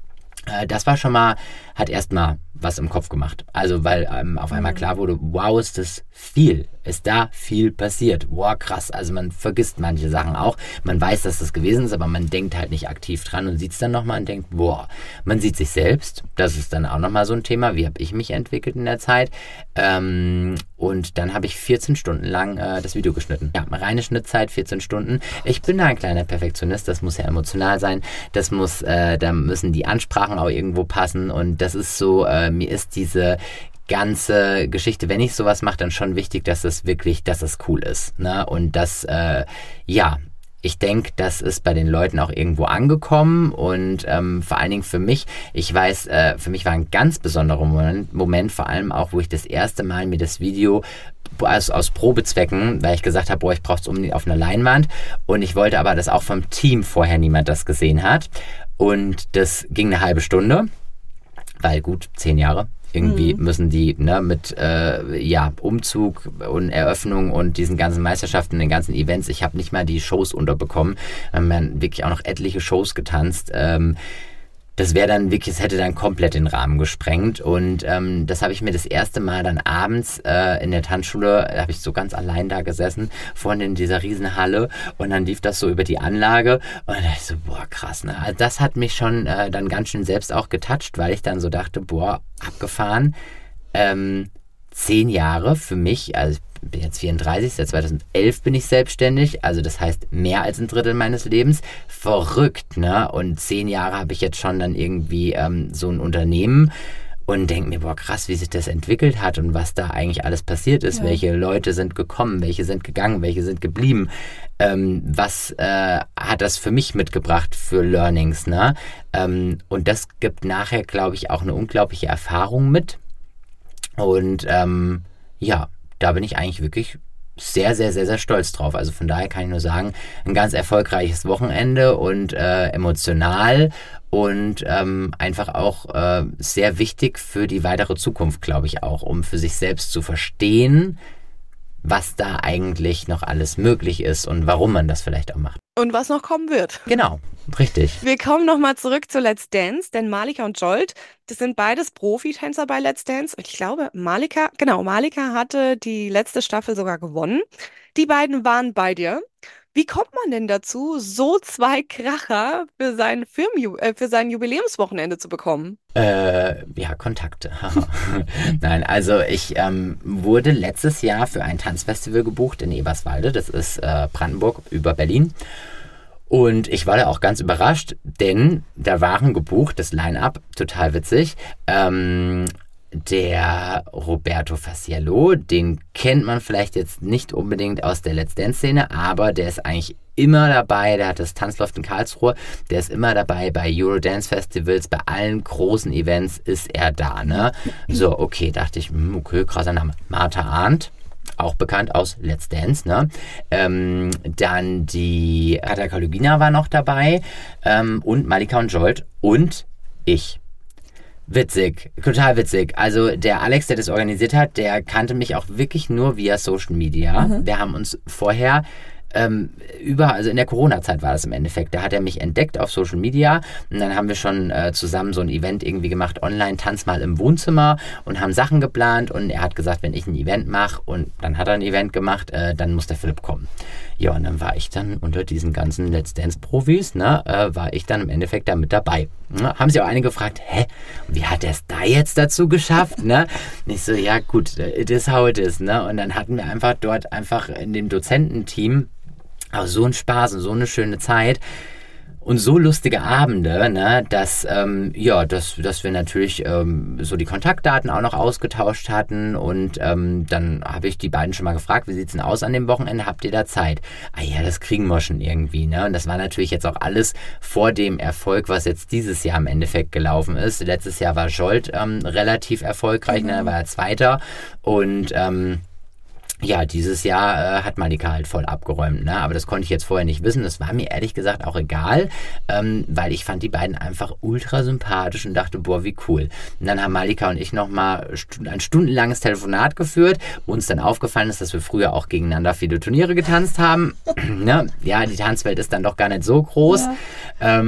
Das war schon mal, hat erstmal was im Kopf gemacht. Also weil auf einmal klar wurde, wow, ist das viel. Ist da viel passiert. Wow, krass. Also man vergisst manche Sachen auch. Man weiß, dass das gewesen ist, aber man denkt halt nicht aktiv dran und sieht es dann nochmal und denkt, wow. Man sieht sich selbst. Das ist dann auch nochmal so ein Thema. Wie habe ich mich entwickelt in der Zeit? Und dann habe ich 14 Stunden lang das Video geschnitten. Ja, reine Schnittzeit, 14 Stunden. Ich bin da ein kleiner Perfektionist. Das muss ja emotional sein. Das muss, da müssen die Ansprachen auch irgendwo passen. Und das ist so, mir ist diese ganze Geschichte, wenn ich sowas mache, dann schon wichtig, dass es cool ist. Ne? Und das, ich denke, das ist bei den Leuten auch irgendwo angekommen und vor allen Dingen für mich, ich weiß, für mich war ein ganz besonderer Moment, vor allem auch, wo ich das erste Mal mir das Video aus Probezwecken, weil ich gesagt habe, ich brauche es unbedingt auf einer Leinwand und ich wollte aber, dass auch vom Team vorher niemand das gesehen hat und das ging eine halbe Stunde, weil gut, 10 Jahre. Irgendwie müssen die mit Umzug und Eröffnung und diesen ganzen Meisterschaften, den ganzen Events, ich habe nicht mal die Shows unterbekommen. Wir haben wirklich auch noch etliche Shows getanzt. Das wäre dann wirklich, es hätte dann komplett den Rahmen gesprengt und das habe ich mir das erste Mal dann abends in der Tanzschule, da habe ich so ganz allein da gesessen, vorne in dieser Riesenhalle und dann lief das so über die Anlage und dann dachte ich so, krass, ne? Also das hat mich schon dann ganz schön selbst auch getoucht, weil ich dann so dachte, abgefahren, 10 Jahre für mich, also ich bin jetzt 34, seit 2011 bin ich selbstständig, also das heißt mehr als ein Drittel meines Lebens. Verrückt, ne? Und 10 Jahre habe ich jetzt schon dann irgendwie so ein Unternehmen und denke mir, krass, wie sich das entwickelt hat und was da eigentlich alles passiert ist. Ja. Welche Leute sind gekommen, welche sind gegangen, welche sind geblieben. Was hat das für mich mitgebracht für Learnings, ne? Und das gibt nachher, glaube ich, auch eine unglaubliche Erfahrung mit. Und da bin ich eigentlich wirklich sehr, sehr, sehr, sehr stolz drauf. Also von daher kann ich nur sagen, ein ganz erfolgreiches Wochenende und emotional und einfach auch sehr wichtig für die weitere Zukunft, glaube ich auch, um für sich selbst zu verstehen, was da eigentlich noch alles möglich ist und warum man das vielleicht auch macht. Und was noch kommen wird. Genau, richtig. Wir kommen nochmal zurück zu Let's Dance, denn Malika und Zsolt, das sind beides Profitänzer bei Let's Dance. Und ich glaube, Malika hatte die letzte Staffel sogar gewonnen. Die beiden waren bei dir. Wie kommt man denn dazu, so 2 Kracher für sein Jubiläumswochenende zu bekommen? Kontakte. Nein, also ich wurde letztes Jahr für ein Tanzfestival gebucht in Eberswalde. Das ist Brandenburg über Berlin. Und ich war da auch ganz überrascht, denn da waren gebucht, das Line-Up, total witzig, der Roberto Faciello, den kennt man vielleicht jetzt nicht unbedingt aus der Let's Dance-Szene, aber der ist eigentlich immer dabei, der hat das Tanzloft in Karlsruhe, der ist immer dabei bei Eurodance-Festivals, bei allen großen Events ist er da, ne? So, okay, dachte ich, okay, krasser Name. Martha Arndt, auch bekannt aus Let's Dance, ne? Dann die Katalogina war noch dabei und Malika und Zsolt und ich. Witzig, total witzig. Also der Alex, der das organisiert hat, der kannte mich auch wirklich nur via Social Media. Wir haben uns vorher also in der Corona-Zeit war das im Endeffekt, da hat er mich entdeckt auf Social Media und dann haben wir schon zusammen so ein Event irgendwie gemacht, online, Tanz mal im Wohnzimmer und haben Sachen geplant und er hat gesagt, wenn ich ein Event mache und dann hat er ein Event gemacht, dann muss der Philipp kommen. Ja, und dann war ich dann unter diesen ganzen Let's Dance-Profis, war ich dann im Endeffekt da mit dabei. Haben sich auch einige gefragt, wie hat er es da jetzt dazu geschafft, ne? Und ich so, ja gut, it is how it is, ne? Und dann hatten wir einfach dort in dem Dozententeam auch so einen Spaß und so eine schöne Zeit und so lustige Abende, ne, dass wir natürlich so die Kontaktdaten auch noch ausgetauscht hatten und dann habe ich die beiden schon mal gefragt, wie sieht's denn aus an dem Wochenende, habt ihr da Zeit? Ah ja, das kriegen wir schon irgendwie, ne, und das war natürlich jetzt auch alles vor dem Erfolg, was jetzt dieses Jahr im Endeffekt gelaufen ist. Letztes Jahr war Zsolt relativ erfolgreich, ne, war er Zweiter und ja, dieses Jahr hat Malika halt voll abgeräumt, ne? Aber das konnte ich jetzt vorher nicht wissen. Das war mir ehrlich gesagt auch egal, weil ich fand die beiden einfach ultra sympathisch und dachte, boah, wie cool. Und dann haben Malika und ich nochmal ein stundenlanges Telefonat geführt, wo uns dann aufgefallen ist, dass wir früher auch gegeneinander viele Turniere getanzt haben. Ne? Ja, die Tanzwelt ist dann doch gar nicht so groß. Ja.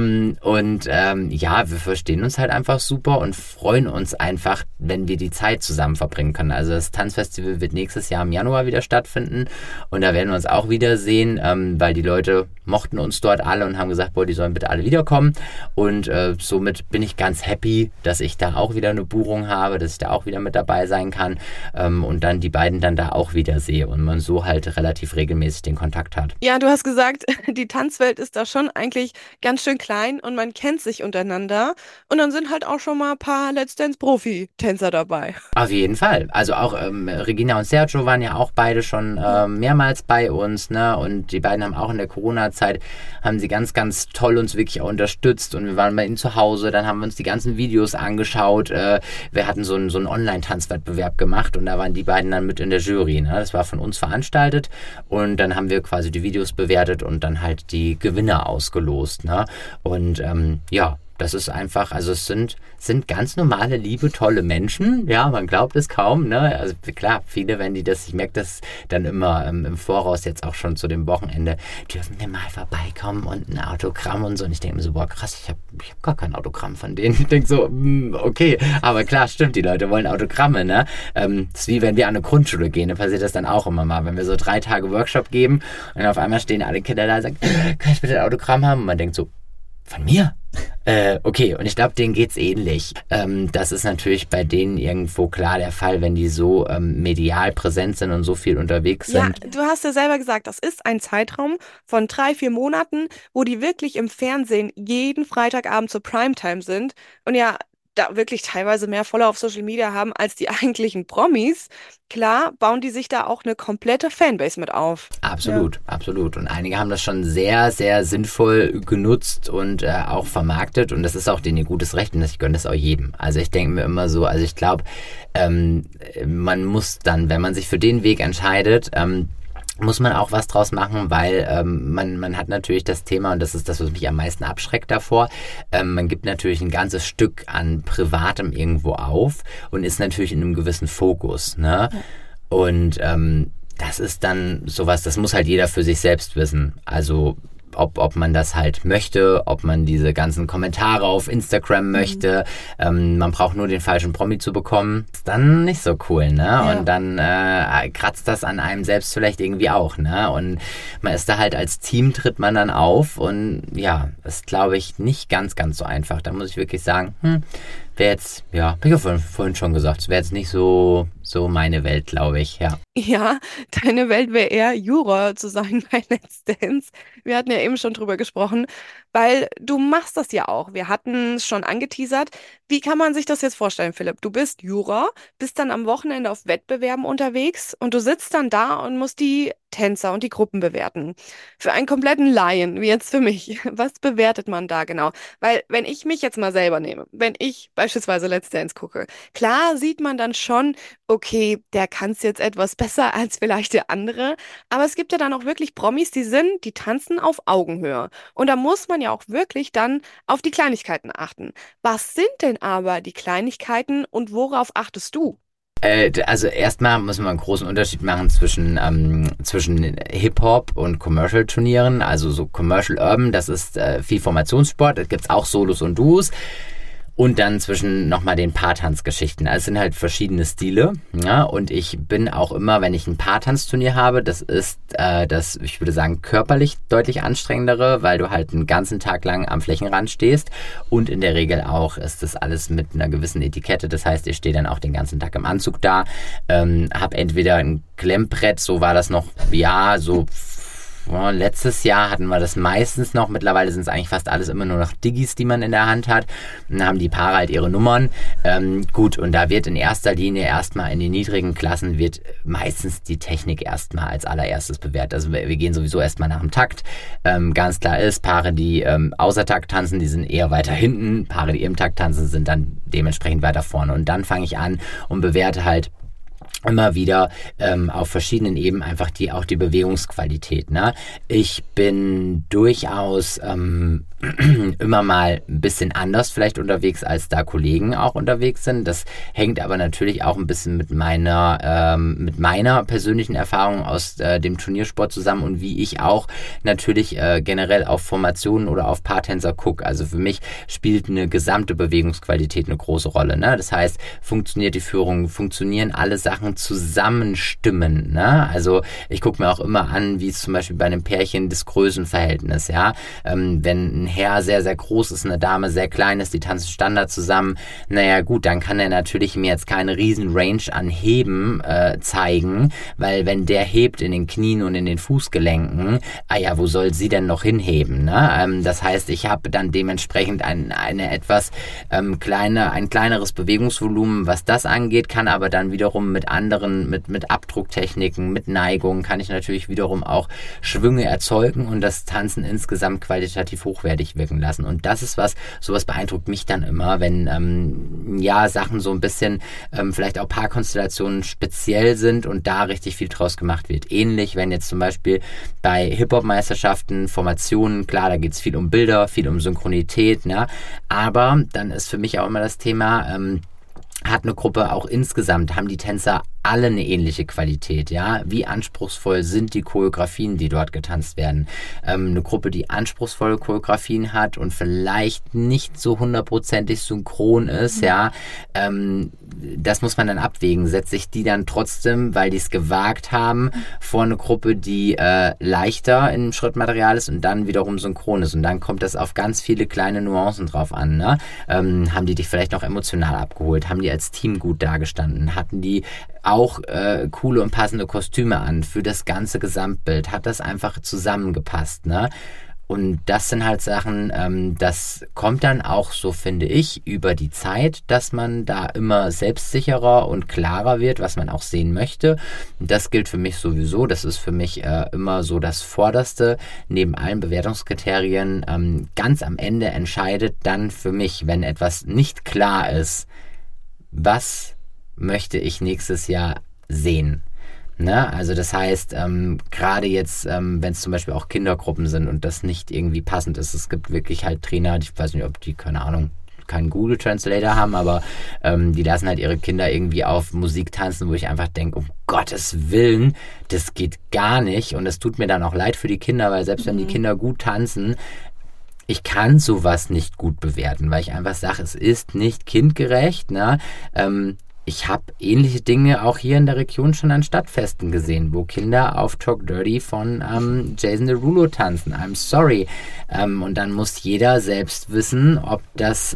Ja, wir verstehen uns halt einfach super und freuen uns einfach, wenn wir die Zeit zusammen verbringen können. Also das Tanzfestival wird nächstes Jahr im Januar wieder stattfinden und da werden wir uns auch wiedersehen, weil die Leute mochten uns dort alle und haben gesagt, boah, die sollen bitte alle wiederkommen und somit bin ich ganz happy, dass ich da auch wieder eine Buchung habe, dass ich da auch wieder mit dabei sein kann und dann die beiden dann da auch wieder sehe und man so halt relativ regelmäßig den Kontakt hat. Ja, du hast gesagt, die Tanzwelt ist da schon eigentlich ganz schön klein und man kennt sich untereinander und dann sind halt auch schon mal ein paar Let's Dance Profi-Tänzer dabei. Auf jeden Fall. Also auch Regina und Sergio waren ja auch beide schon mehrmals bei uns, ne? Und die beiden haben auch in der Corona-Zeit, haben sie ganz, ganz toll uns wirklich auch unterstützt und wir waren bei ihnen zu Hause, dann haben wir uns die ganzen Videos angeschaut. Wir hatten so einen Online-Tanzwettbewerb gemacht und da waren die beiden dann mit in der Jury, ne? Das war von uns veranstaltet und dann haben wir quasi die Videos bewertet und dann halt die Gewinner ausgelost, ne? Und ja, das ist einfach, also es sind ganz normale, liebe, tolle Menschen. Ja, man glaubt es kaum, ne? Also klar, viele, wenn die das, ich merke das dann immer im Voraus jetzt auch schon zu dem Wochenende, dürfen wir mal vorbeikommen und ein Autogramm und so. Und ich denke mir so, boah, krass, ich hab gar kein Autogramm von denen. Ich denke so, okay, aber klar, stimmt, die Leute wollen Autogramme, ne? Das ist wie wenn wir an eine Grundschule gehen, da passiert das dann auch immer mal, wenn wir so 3 Tage Workshop geben und auf einmal stehen alle Kinder da und sagen, kann ich bitte ein Autogramm haben? Und man denkt so, von mir? Okay, und ich glaube, denen geht's ähnlich. Das ist natürlich bei denen irgendwo klar der Fall, wenn die so medial präsent sind und so viel unterwegs sind. Ja, du hast ja selber gesagt, das ist ein Zeitraum von 3-4 Monaten, wo die wirklich im Fernsehen jeden Freitagabend zur Primetime sind und ja, da wirklich teilweise mehr Follower auf Social Media haben als die eigentlichen Promis. Klar, bauen die sich da auch eine komplette Fanbase mit auf. Absolut, ja. Absolut. Und einige haben das schon sehr, sehr sinnvoll genutzt und auch vermarktet. Und das ist auch denen ihr gutes Recht und ich gönne das auch jedem. Also ich denke mir immer so, also ich glaube, man muss dann, wenn man sich für den Weg entscheidet, muss man auch was draus machen, weil man hat natürlich das Thema, und das ist das, was mich am meisten abschreckt davor, man gibt natürlich ein ganzes Stück an Privatem irgendwo auf und ist natürlich in einem gewissen Fokus, ne? Ja. Und das ist dann sowas, das muss halt jeder für sich selbst wissen. Also ob man das halt möchte, ob man diese ganzen Kommentare auf Instagram möchte. Man braucht nur den falschen Promi zu bekommen. Ist dann nicht so cool, ne? Ja. Und dann kratzt das an einem selbst vielleicht irgendwie auch, ne? Und man ist da halt als Team, tritt man dann auf und ja, ist, glaube ich, nicht ganz, ganz so einfach. Da muss ich wirklich sagen, wäre jetzt, ja, hab ich ja vorhin schon gesagt, es wäre jetzt nicht so meine Welt, glaube ich, ja. Ja, deine Welt wäre eher Juror zu sein bei Let's Dance. Wir hatten ja eben schon drüber gesprochen, weil du machst das ja auch. Wir hatten es schon angeteasert. Wie kann man sich das jetzt vorstellen, Philipp? Du bist Juror, bist dann am Wochenende auf Wettbewerben unterwegs und du sitzt dann da und musst die Tänzer und die Gruppen bewerten. Für einen kompletten Laien, wie jetzt für mich. Was bewertet man da genau? Weil, wenn ich mich jetzt mal selber nehme, wenn ich beispielsweise Let's Dance gucke, klar sieht man dann schon, okay, der kann es jetzt etwas besser als vielleicht der andere, aber es gibt ja dann auch wirklich Promis, die tanzen auf Augenhöhe. Und da muss man ja auch wirklich dann auf die Kleinigkeiten achten. Was sind denn aber die Kleinigkeiten und worauf achtest du? Also erstmal muss man einen großen Unterschied machen zwischen Hip-Hop und Commercial-Turnieren. Also so Commercial Urban, das ist viel Formationssport, da gibt's auch Solos und Duos. Und dann zwischen nochmal den Paartanzgeschichten. Also es sind halt verschiedene Stile. Ja? Und ich bin auch immer, wenn ich ein Paartanzturnier habe, das ist das, ich würde sagen, körperlich deutlich anstrengendere, weil du halt einen ganzen Tag lang am Flächenrand stehst. Und in der Regel auch ist das alles mit einer gewissen Etikette. Das heißt, ich stehe dann auch den ganzen Tag im Anzug da, habe entweder ein Klemmbrett, so war das noch, ja, so letztes Jahr hatten wir das meistens noch. Mittlerweile sind es eigentlich fast alles immer nur noch Diggis, die man in der Hand hat. Dann haben die Paare halt ihre Nummern. Gut, und da wird in erster Linie erstmal in den niedrigen Klassen wird meistens die Technik erstmal als allererstes bewertet. Also wir gehen sowieso erstmal nach dem Takt. Ganz klar ist, Paare, die außer Takt tanzen, die sind eher weiter hinten. Paare, die im Takt tanzen, sind dann dementsprechend weiter vorne. Und dann fange ich an und bewerte halt immer wieder auf verschiedenen Ebenen einfach auch die Bewegungsqualität. Ne? Ich bin durchaus immer mal ein bisschen anders vielleicht unterwegs, als da Kollegen auch unterwegs sind. Das hängt aber natürlich auch ein bisschen mit meiner persönlichen Erfahrung aus dem Turniersport zusammen und wie ich auch natürlich generell auf Formationen oder auf Paartänzer gucke. Also für mich spielt eine gesamte Bewegungsqualität eine große Rolle. Ne? Das heißt, funktioniert die Führung, funktionieren alle Sachen zusammenstimmen. Ne? Also ich gucke mir auch immer an, wie es zum Beispiel bei einem Pärchen das Größenverhältnis, ja. Wenn ein Herr sehr, sehr groß ist, eine Dame sehr klein ist, die tanzen Standard zusammen, naja gut, dann kann er natürlich mir jetzt keine riesen Range an Heben zeigen, weil wenn der hebt in den Knien und in den Fußgelenken, wo soll sie denn noch hinheben? Ne? Das heißt, ich habe dann dementsprechend ein kleineres Bewegungsvolumen, was das angeht, kann aber dann wiederum mit anderen, mit Abdrucktechniken, mit Neigungen, kann ich natürlich wiederum auch Schwünge erzeugen und das Tanzen insgesamt qualitativ hochwertig wirken lassen. Und das ist sowas beeindruckt mich dann immer, wenn Sachen so ein bisschen vielleicht auch Paarkonstellationen speziell sind und da richtig viel draus gemacht wird. Ähnlich, wenn jetzt zum Beispiel bei Hip-Hop-Meisterschaften, Formationen, klar, da geht es viel um Bilder, viel um Synchronität, ne? Aber dann ist für mich auch immer das Thema, hat eine Gruppe auch insgesamt, haben die Tänzer alle eine ähnliche Qualität, ja? Wie anspruchsvoll sind die Choreografien, die dort getanzt werden? Eine Gruppe, die anspruchsvolle Choreografien hat und vielleicht nicht so hundertprozentig synchron ist, ja? Das muss man dann abwägen. Setze ich die dann trotzdem, weil die es gewagt haben, vor eine Gruppe, die leichter im Schrittmaterial ist und dann wiederum synchron ist. Und dann kommt das auf ganz viele kleine Nuancen drauf an, ne? Haben die dich vielleicht noch emotional abgeholt? Haben die als Team gut dagestanden? Hatten die auch coole und passende Kostüme an für das ganze Gesamtbild? Hat das einfach zusammengepasst, ne? Und das sind halt Sachen, das kommt dann auch, so finde ich, über die Zeit, dass man da immer selbstsicherer und klarer wird, was man auch sehen möchte. Und das gilt für mich sowieso. Das ist für mich immer so das Vorderste. Neben allen Bewertungskriterien ganz am Ende entscheidet dann für mich, wenn etwas nicht klar ist, was möchte ich nächstes Jahr sehen. Ne? Also das heißt, gerade jetzt, wenn es zum Beispiel auch Kindergruppen sind und das nicht irgendwie passend ist, es gibt wirklich halt Trainer, ich weiß nicht, ob die, keine Ahnung, keinen Google Translator haben, aber die lassen halt ihre Kinder irgendwie auf Musik tanzen, wo ich einfach denke, um Gottes Willen, das geht gar nicht und es tut mir dann auch leid für die Kinder, weil selbst wenn die Kinder gut tanzen, ich kann sowas nicht gut bewerten, weil ich einfach sage, es ist nicht kindgerecht, ne? Ich habe ähnliche Dinge auch hier in der Region schon an Stadtfesten gesehen, wo Kinder auf Talk Dirty von Jason Derulo tanzen. I'm sorry. Und dann muss jeder selbst wissen, ob das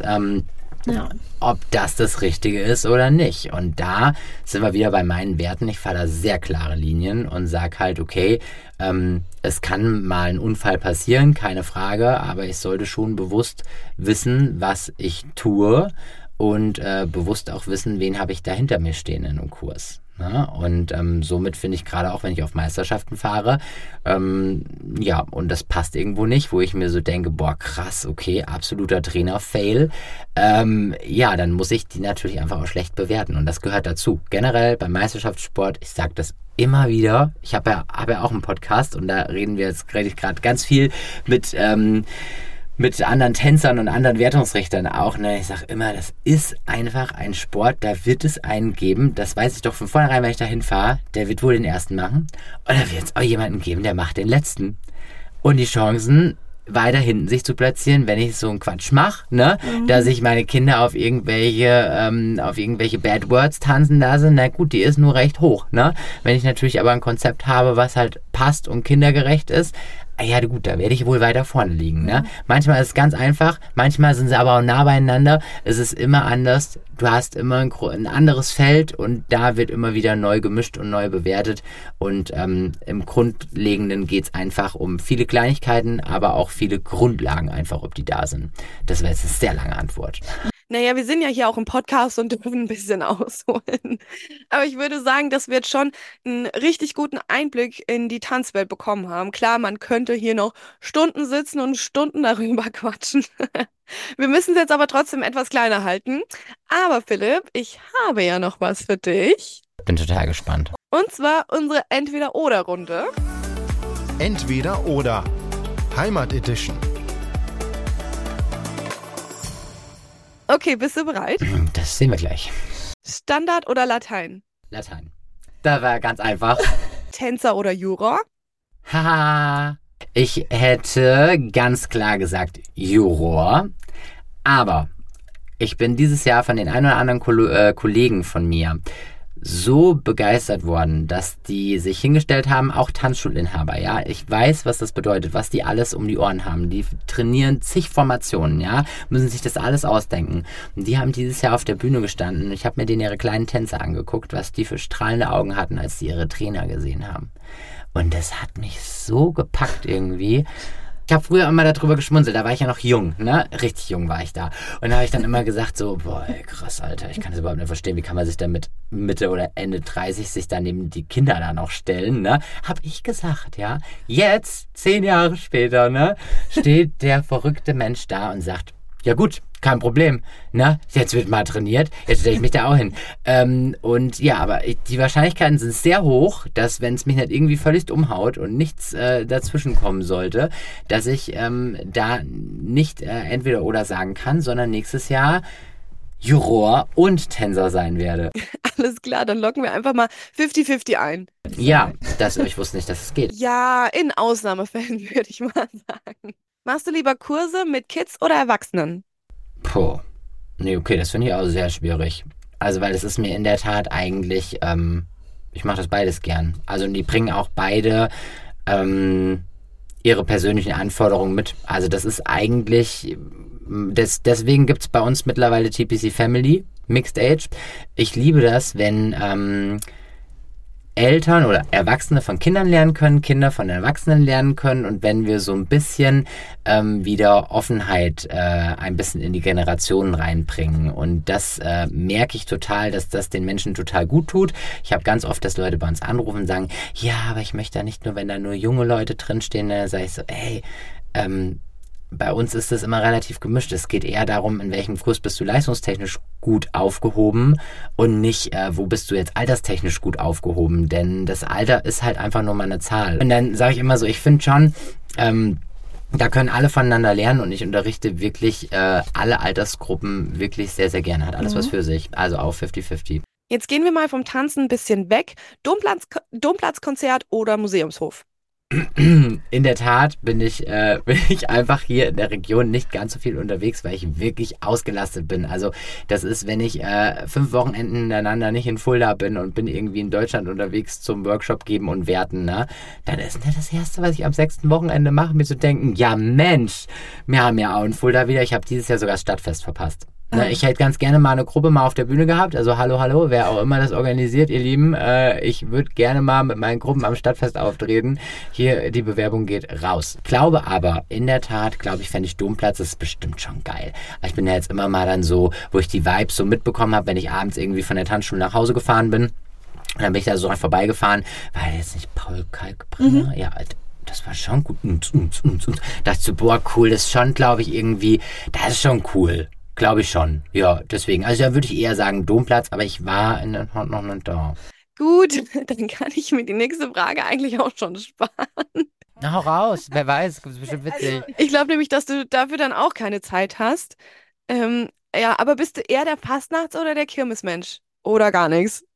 das Richtige ist oder nicht. Und da sind wir wieder bei meinen Werten. Ich fahre da sehr klare Linien und sage halt, okay, es kann mal ein Unfall passieren, keine Frage, aber ich sollte schon bewusst wissen, was ich tue und bewusst auch wissen, wen habe ich da hinter mir stehen in einem Kurs. Ne? Und somit finde ich gerade auch, wenn ich auf Meisterschaften fahre, und das passt irgendwo nicht, wo ich mir so denke, boah, krass, okay, absoluter Trainer-Fail, dann muss ich die natürlich einfach auch schlecht bewerten und das gehört dazu. Generell beim Meisterschaftssport, ich sage das immer wieder, ich habe ja auch einen Podcast und da rede ich gerade ganz viel mit anderen Tänzern und anderen Wertungsrichtern auch, ne? Ich sag immer, das ist einfach ein Sport, da wird es einen geben, das weiß ich doch von vornherein, wenn ich da hinfahre, der wird wohl den ersten machen und da wird es auch jemanden geben, der macht den letzten. Und die Chancen, weiter hinten sich zu platzieren, wenn ich so einen Quatsch mache, ne, dass ich meine Kinder auf irgendwelche Bad Words tanzen lasse, na gut, die ist nur recht hoch, ne. Wenn ich natürlich aber ein Konzept habe, was halt passt und kindergerecht ist, ja gut, da werde ich wohl weiter vorne liegen, ne? Manchmal ist es ganz einfach, manchmal sind sie aber auch nah beieinander, es ist immer anders, du hast immer ein anderes Feld und da wird immer wieder neu gemischt und neu bewertet und im Grundlegenden geht es einfach um viele Kleinigkeiten, aber auch viele Grundlagen einfach, ob die da sind. Das war jetzt eine sehr lange Antwort. Naja, wir sind ja hier auch im Podcast und dürfen ein bisschen ausholen. Aber ich würde sagen, dass wir jetzt schon einen richtig guten Einblick in die Tanzwelt bekommen haben. Klar, man könnte hier noch Stunden sitzen und Stunden darüber quatschen. Wir müssen es jetzt aber trotzdem etwas kleiner halten. Aber Philipp, ich habe ja noch was für dich. Bin total gespannt. Und zwar unsere Entweder-Oder-Runde. Entweder oder. Heimat Edition. Okay, bist du bereit? Das sehen wir gleich. Standard oder Latein? Latein. Das war ganz einfach. Tänzer oder Juror? Haha. Ich hätte ganz klar gesagt Juror. Aber ich bin dieses Jahr von den ein oder anderen Kollegen von mir so begeistert worden, dass die sich hingestellt haben, auch Tanzschulinhaber, ja. Ich weiß, was das bedeutet, was die alles um die Ohren haben. Die trainieren zig Formationen, ja, müssen sich das alles ausdenken. Und die haben dieses Jahr auf der Bühne gestanden. Ich habe mir denen ihre kleinen Tänze angeguckt, was die für strahlende Augen hatten, als die ihre Trainer gesehen haben. Und das hat mich so gepackt irgendwie. Ich habe früher immer darüber geschmunzelt, da war ich ja noch jung, ne? Richtig jung war ich da. Und da habe ich dann immer gesagt so, boah, ey, krass, Alter, ich kann das überhaupt nicht verstehen, wie kann man sich dann mit Mitte oder Ende 30 sich dann neben die Kinder da noch stellen, ne? Hab ich gesagt, ja. Jetzt, 10 Jahre später, ne, steht der verrückte Mensch da und sagt, ja gut, kein Problem, ne? Jetzt wird mal trainiert, jetzt stelle ich mich da auch hin. Und ja, aber die Wahrscheinlichkeiten sind sehr hoch, dass, wenn es mich nicht irgendwie völlig umhaut und nichts dazwischen kommen sollte, dass ich da nicht entweder oder sagen kann, sondern nächstes Jahr Juror und Tänzer sein werde. Alles klar, dann locken wir einfach mal 50-50 ein. Ja, ich wusste nicht, dass es geht. Ja, in Ausnahmefällen würde ich mal sagen. Machst du lieber Kurse mit Kids oder Erwachsenen? Puh. Nee, okay, das finde ich auch sehr schwierig. Also, weil es ist mir in der Tat eigentlich, ich mache das beides gern. Also, die bringen auch beide ihre persönlichen Anforderungen mit. Also, das ist eigentlich, deswegen gibt es bei uns mittlerweile TPC Family, Mixed Age. Ich liebe das, wenn Eltern oder Erwachsene von Kindern lernen können, Kinder von Erwachsenen lernen können und wenn wir so ein bisschen wieder Offenheit ein bisschen in die Generationen reinbringen und das merke ich total, dass das den Menschen total gut tut. Ich habe ganz oft, dass Leute bei uns anrufen und sagen, ja, aber ich möchte da nicht nur, wenn da nur junge Leute drinstehen, dann sage ich so, ey, bei uns ist das immer relativ gemischt. Es geht eher darum, in welchem Kurs bist du leistungstechnisch gut aufgehoben und nicht, wo bist du jetzt alterstechnisch gut aufgehoben. Denn das Alter ist halt einfach nur mal eine Zahl. Und dann sage ich immer so, ich finde schon, da können alle voneinander lernen und ich unterrichte wirklich alle Altersgruppen wirklich sehr, sehr gerne. Hat alles was für sich. Also auch 50-50. Jetzt gehen wir mal vom Tanzen ein bisschen weg. Domplatzkonzert oder Museumshof? In der Tat bin ich einfach hier in der Region nicht ganz so viel unterwegs, weil ich wirklich ausgelastet bin. Also das ist, wenn ich 5 Wochenenden hintereinander nicht in Fulda bin und bin irgendwie in Deutschland unterwegs zum Workshop geben und werten, ne? Dann ist das Erste, was ich am 6. Wochenende mache, mir zu denken, ja Mensch, wir haben ja auch in Fulda wieder, ich habe dieses Jahr sogar das Stadtfest verpasst. Ich hätte ganz gerne mal eine Gruppe mal auf der Bühne gehabt. Also hallo, wer auch immer das organisiert, ihr Lieben. Ich würde gerne mal mit meinen Gruppen am Stadtfest auftreten. Hier, die Bewerbung geht raus. Glaube aber, in der Tat, fände ich Domplatz, das ist bestimmt schon geil. Ich bin ja jetzt immer mal dann so, wo ich die Vibes so mitbekommen habe, wenn ich abends irgendwie von der Tanzschule nach Hause gefahren bin. Und dann bin ich da so dran vorbeigefahren. War jetzt nicht Paul Kalkbrenner? Ja, Alter. Das war schon gut. Dachte so, boah, cool, das ist schon, glaube ich, irgendwie, das ist schon cool. Glaube ich schon. Ja, deswegen. Also da würde ich eher sagen Domplatz, aber ich war in der Tat noch nicht da. Gut, dann kann ich mir die nächste Frage eigentlich auch schon sparen. Na, hau raus. Wer weiß, das ist bestimmt witzig. Ich glaube nämlich, dass du dafür dann auch keine Zeit hast. Ja, aber bist du eher der Fastnachts- oder der Kirmesmensch? Oder gar nichts?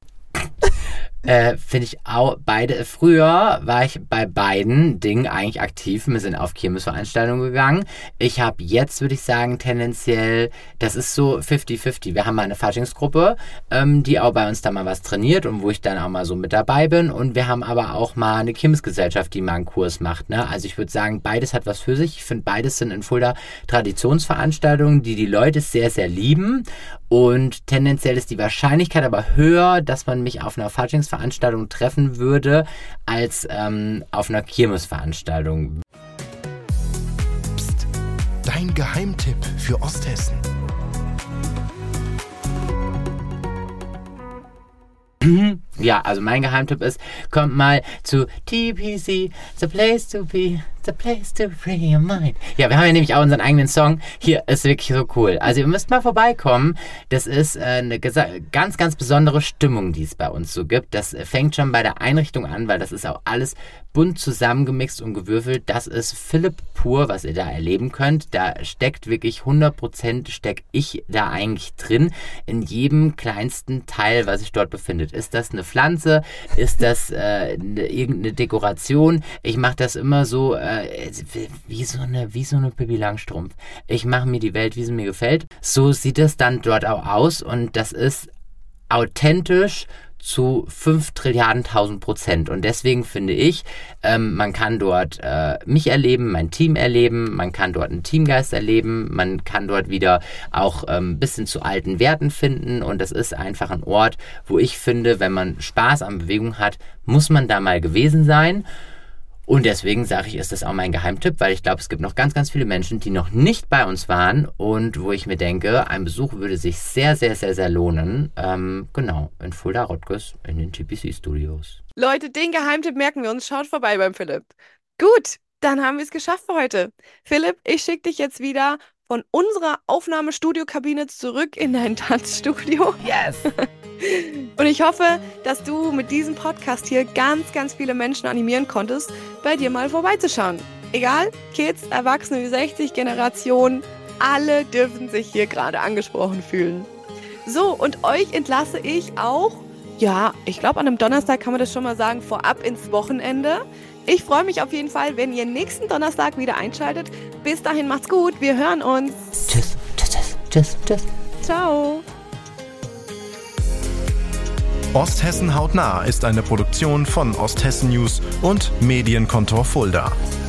Finde ich auch beide. Früher war ich bei beiden Dingen eigentlich aktiv. Wir sind auf Kirmesveranstaltungen gegangen. Ich habe jetzt, würde ich sagen, tendenziell, das ist so 50-50. Wir haben mal eine Faschingsgruppe, die auch bei uns da mal was trainiert und wo ich dann auch mal so mit dabei bin. Und wir haben aber auch mal eine Kirmesgesellschaft, die mal einen Kurs macht. Ne? Also ich würde sagen, beides hat was für sich. Ich finde, beides sind in Fulda Traditionsveranstaltungen, die Leute sehr, sehr lieben. Und tendenziell ist die Wahrscheinlichkeit aber höher, dass man mich auf einer Faschingsveranstaltung treffen würde, als auf einer Kirmesveranstaltung. Psst, dein Geheimtipp für Osthessen. Ja, also mein Geheimtipp ist, kommt mal zu TPC, the place to be, the place to free your mind. Ja, wir haben ja nämlich auch unseren eigenen Song. Hier ist wirklich so cool. Also ihr müsst mal vorbeikommen. Das ist eine ganz, ganz besondere Stimmung, die es bei uns so gibt. Das fängt schon bei der Einrichtung an, weil das ist auch alles bunt zusammengemixt und gewürfelt. Das ist Philipp pur, was ihr da erleben könnt. Da steckt wirklich 100% steck ich da eigentlich drin. In jedem kleinsten Teil, was sich dort befindet. Ist das eine Pflanze? Ist das irgendeine Dekoration? Ich mache das immer so wie so eine Pippi Langstrumpf. Ich mache mir die Welt, wie sie mir gefällt. So sieht es dann dort auch aus und das ist authentisch zu 5 Trilliarden 1000%. Und deswegen finde ich, man kann dort mich erleben, mein Team erleben, man kann dort einen Teamgeist erleben, man kann dort wieder auch ein bisschen zu alten Werten finden und das ist einfach ein Ort, wo ich finde, wenn man Spaß an Bewegung hat, muss man da mal gewesen sein. Und deswegen sage ich, ist das auch mein Geheimtipp, weil ich glaube, es gibt noch ganz, ganz viele Menschen, die noch nicht bei uns waren und wo ich mir denke, ein Besuch würde sich sehr, sehr, sehr, sehr lohnen. Genau, in Fulda-Rottkes in den TPC Studios. Leute, den Geheimtipp merken wir uns. Schaut vorbei beim Philipp. Gut, dann haben wir es geschafft für heute. Philipp, ich schicke dich jetzt wieder von unserer Aufnahmestudiokabine zurück in dein Tanzstudio. Yes! Und ich hoffe, dass du mit diesem Podcast hier ganz, ganz viele Menschen animieren konntest, bei dir mal vorbeizuschauen. Egal, Kids, Erwachsene, 60 Generationen, alle dürfen sich hier gerade angesprochen fühlen. So, und euch entlasse ich auch, ja, ich glaube an einem Donnerstag kann man das schon mal sagen, vorab ins Wochenende. Ich freue mich auf jeden Fall, wenn ihr nächsten Donnerstag wieder einschaltet. Bis dahin, macht's gut, wir hören uns. Tschüss, tschüss, tschüss, tschüss, tschüss. Ciao. Osthessen hautnah ist eine Produktion von Osthessen News und Medienkontor Fulda.